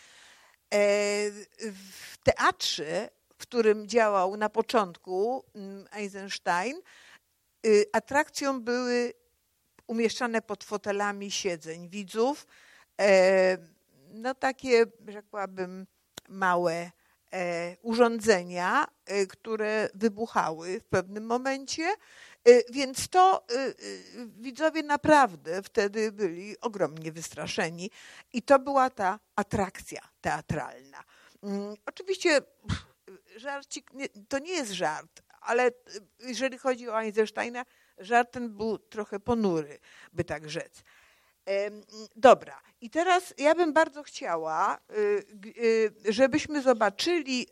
W teatrze, w którym działał na początku Eisenstein, atrakcją były umieszczane pod fotelami siedzeń widzów, no takie, rzekłabym, małe urządzenia, które wybuchały w pewnym momencie, więc to widzowie naprawdę wtedy byli ogromnie wystraszeni i to była ta atrakcja teatralna. Oczywiście żarcik, to nie jest żart, ale jeżeli chodzi o Eisensteina, żart ten był trochę ponury, by tak rzec. Dobra, i teraz ja bym bardzo chciała, żebyśmy zobaczyli,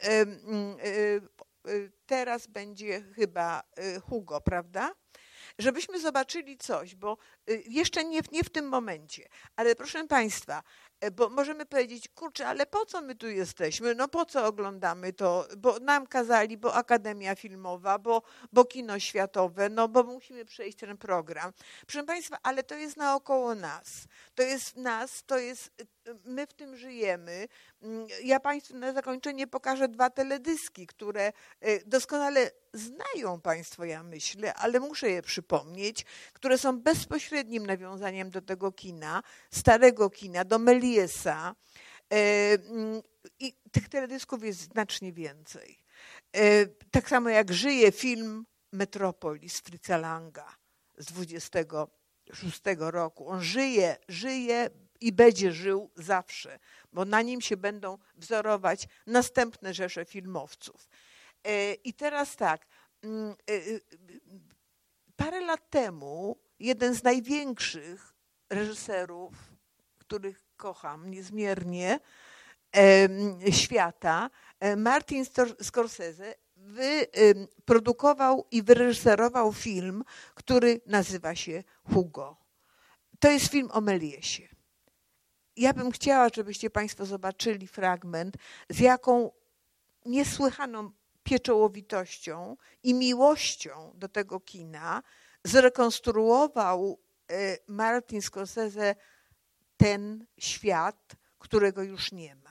teraz będzie chyba Hugo, prawda? Żebyśmy zobaczyli coś, bo jeszcze nie w tym momencie, ale proszę Państwa, bo możemy powiedzieć: kurczę, ale po co my tu jesteśmy? No po co oglądamy to? Bo nam kazali, bo Akademia Filmowa, bo kino światowe, no bo musimy przejść ten program. Proszę Państwa, ale to jest naokoło nas. To jest nas, my w tym żyjemy. Ja Państwu na zakończenie pokażę 2 teledyski, które doskonale znają Państwo, ja myślę, ale muszę je przypomnieć, które są bezpośrednim nawiązaniem do tego kina, starego kina, do Méliès'a. I tych teledysków jest znacznie więcej. Tak samo jak żyje film Metropolis Fritza Langa z 26 roku. On żyje i będzie żył zawsze, bo na nim się będą wzorować następne rzesze filmowców. I teraz tak, parę lat temu jeden z największych reżyserów, których kocham niezmiernie, świata, Martin Scorsese, wyprodukował i wyreżyserował film, który nazywa się Hugo. To jest film o Mélièsie. Ja bym chciała, żebyście Państwo zobaczyli fragment, z jaką niesłychaną pieczołowitością i miłością do tego kina zrekonstruował Martin Scorsese ten świat, którego już nie ma.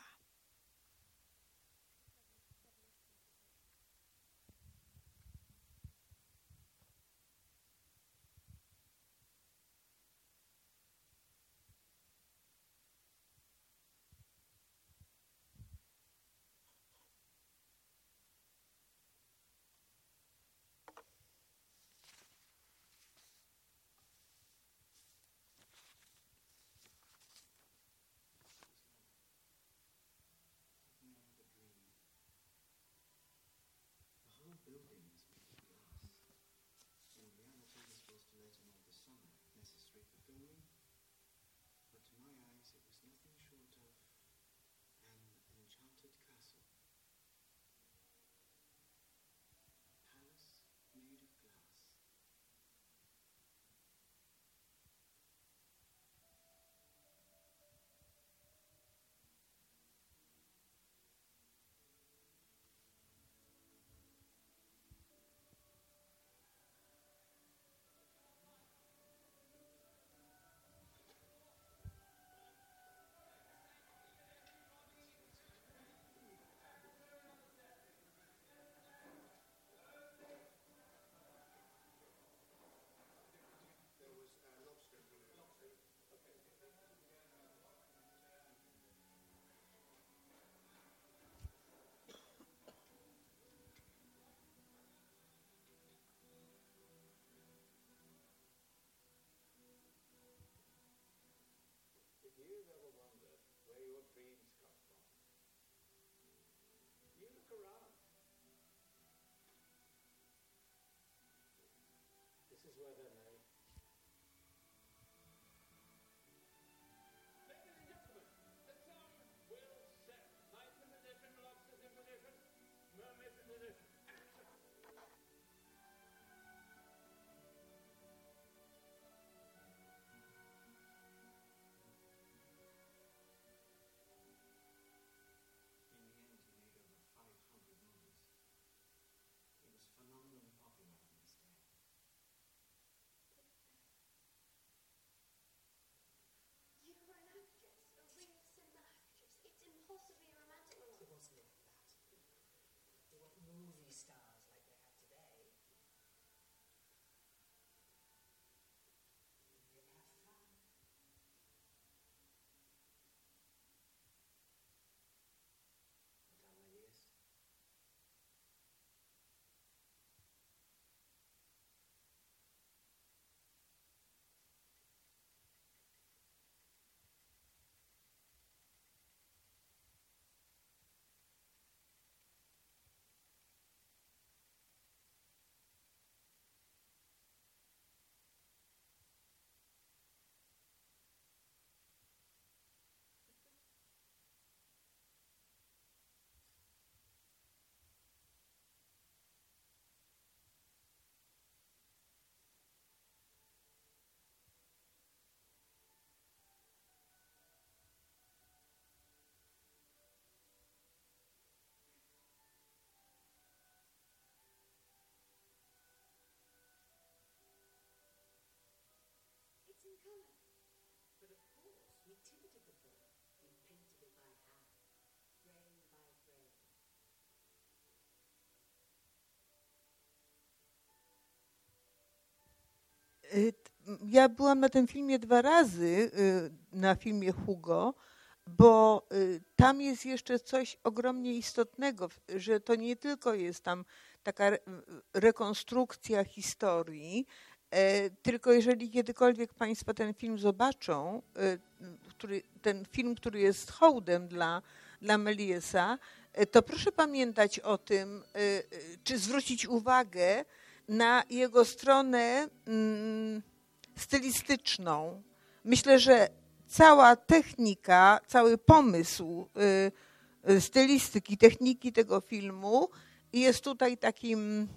Ja byłam na tym filmie 2 razy, na filmie Hugo, bo tam jest jeszcze coś ogromnie istotnego, że to nie tylko jest tam taka rekonstrukcja historii, tylko jeżeli kiedykolwiek Państwo ten film zobaczą, ten film, który jest hołdem dla Mélièsa, to proszę pamiętać o tym, czy zwrócić uwagę na jego stronę stylistyczną. Myślę, że cała technika, cały pomysł stylistyki, techniki tego filmu jest tutaj takim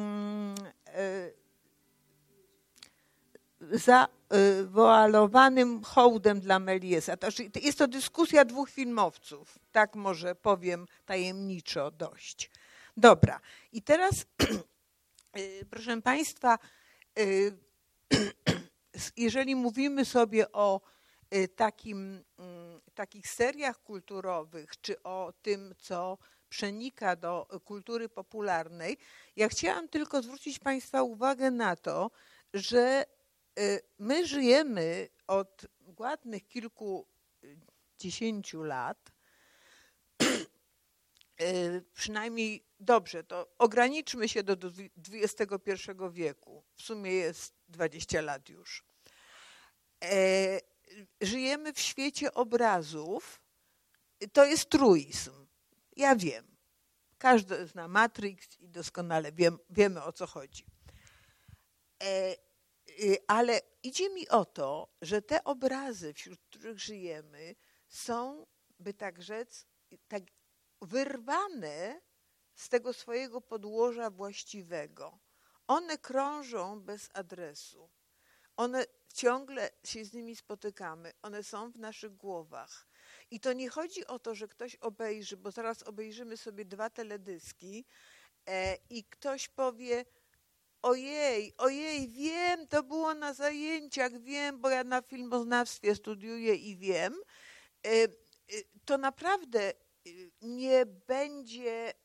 zawoalowanym hołdem dla Mélièsa. Jest to dyskusja 2 filmowców, tak może powiem tajemniczo dość. Dobra, i teraz proszę Państwa, jeżeli mówimy sobie o takich seriach kulturowych, czy o tym, co przenika do kultury popularnej, ja chciałam tylko zwrócić Państwa uwagę na to, że my żyjemy od ładnych kilkudziesięciu lat, przynajmniej dobrze, to ograniczmy się do XXI wieku, w sumie jest 20 lat już. Żyjemy w świecie obrazów, to jest truizm, ja wiem. Każdy zna Matrix i doskonale wiemy, o co chodzi. Ale idzie mi o to, że te obrazy, wśród których żyjemy, są, by tak rzec, tak wyrwane z tego swojego podłoża właściwego. One krążą bez adresu. One ciągle się z nimi spotykamy. One są w naszych głowach. I to nie chodzi o to, że ktoś obejrzy, bo zaraz obejrzymy sobie 2 teledyski i ktoś powie: ojej, wiem, to było na zajęciach, wiem, bo ja na filmoznawstwie studiuję i wiem. To naprawdę nie będzie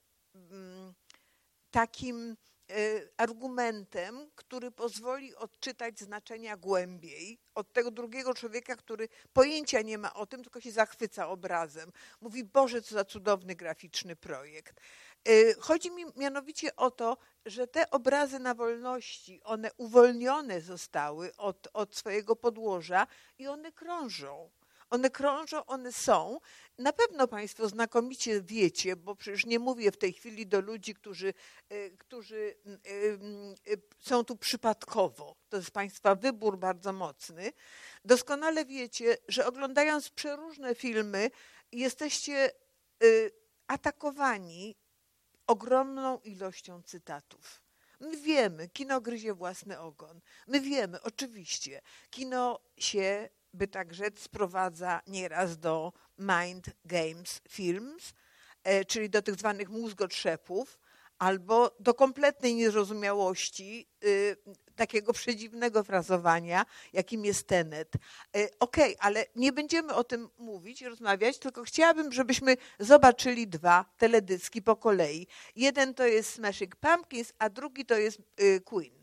takim argumentem, który pozwoli odczytać znaczenia głębiej od tego drugiego człowieka, który pojęcia nie ma o tym, tylko się zachwyca obrazem. Mówi: Boże, co za cudowny graficzny projekt. Chodzi mi mianowicie o to, że te obrazy na wolności, one uwolnione zostały od swojego podłoża i one krążą. One są. Na pewno Państwo znakomicie wiecie, bo przecież nie mówię w tej chwili do ludzi, którzy są tu przypadkowo. To jest Państwa wybór bardzo mocny. Doskonale wiecie, że oglądając przeróżne filmy, jesteście atakowani ogromną ilością cytatów. My wiemy, kino gryzie własny ogon. My wiemy, oczywiście, kino się, by tak rzec, sprowadza nieraz do mind games films, czyli do tych zwanych mózgotrzepów, albo do kompletnej niezrozumiałości takiego przedziwnego frazowania, jakim jest Tenet. Okej, ale nie będziemy o tym mówić, rozmawiać, tylko chciałabym, żebyśmy zobaczyli 2 teledyski po kolei. Jeden to jest Smashing Pumpkins, a drugi to jest Queen.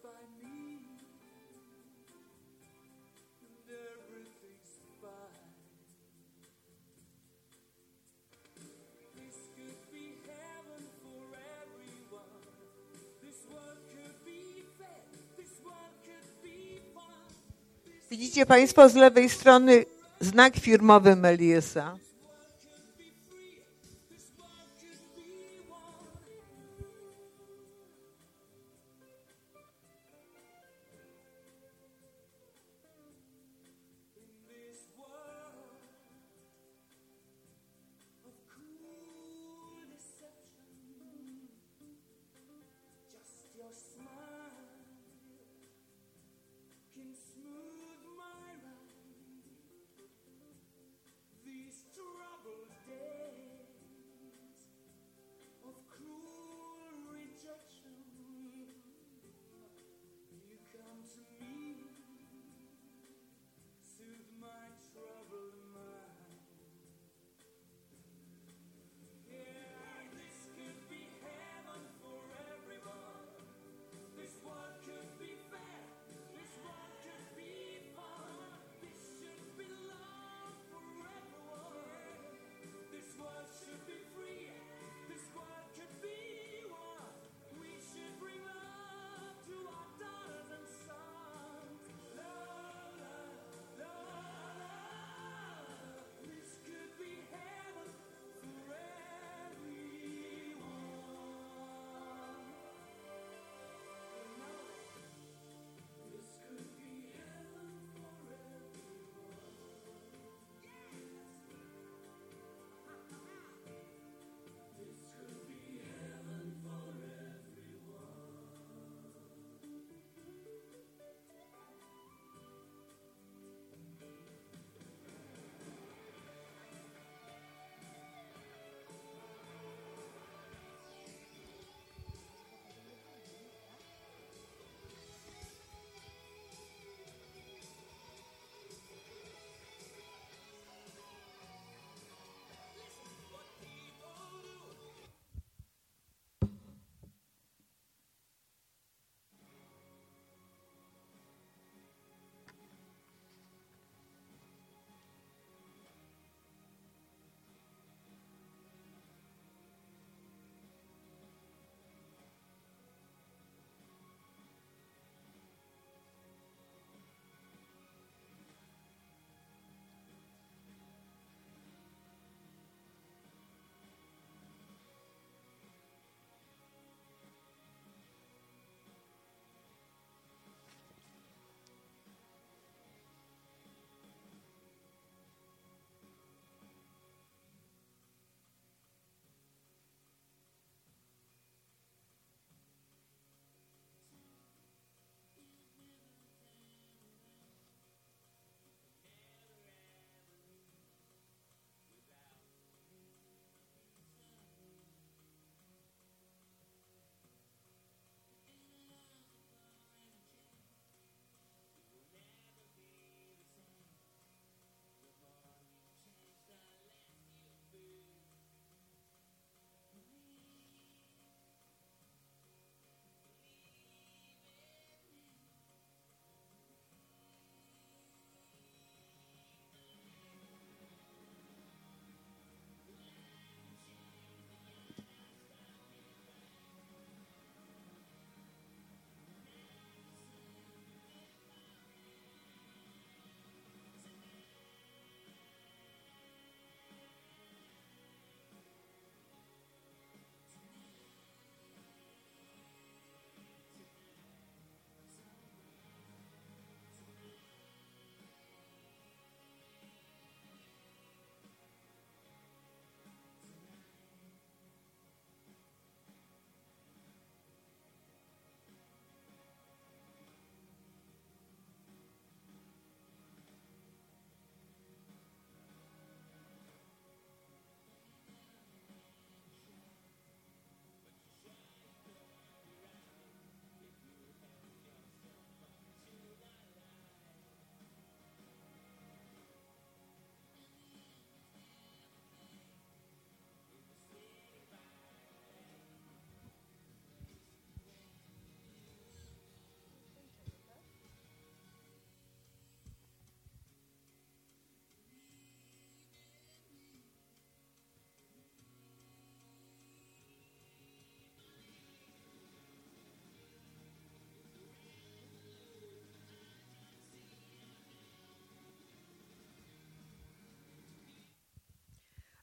Widzicie Państwo z lewej strony znak firmowy Meliesa. Smooth my ride. These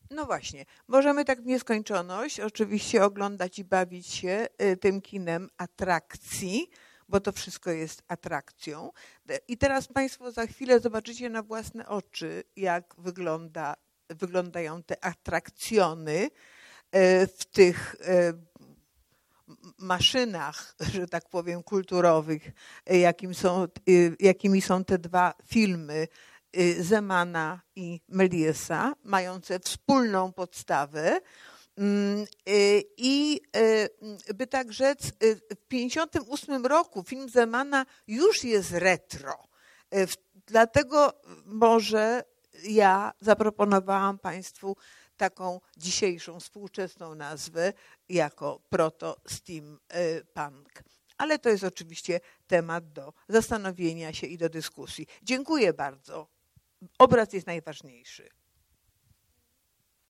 No właśnie, możemy tak w nieskończoność oczywiście oglądać i bawić się tym kinem atrakcji, bo to wszystko jest atrakcją. I teraz Państwo za chwilę zobaczycie na własne oczy, jak wyglądają te atrakcjony w tych maszynach, że tak powiem, kulturowych, jakimi są te dwa filmy Zemana i Mélièsa, mające wspólną podstawę. I by tak rzec, w 1958 roku film Zemana już jest retro. Dlatego może ja zaproponowałam Państwu taką dzisiejszą, współczesną nazwę jako proto-steampunk. Ale to jest oczywiście temat do zastanowienia się i do dyskusji. Dziękuję bardzo. Obraz jest najważniejszy.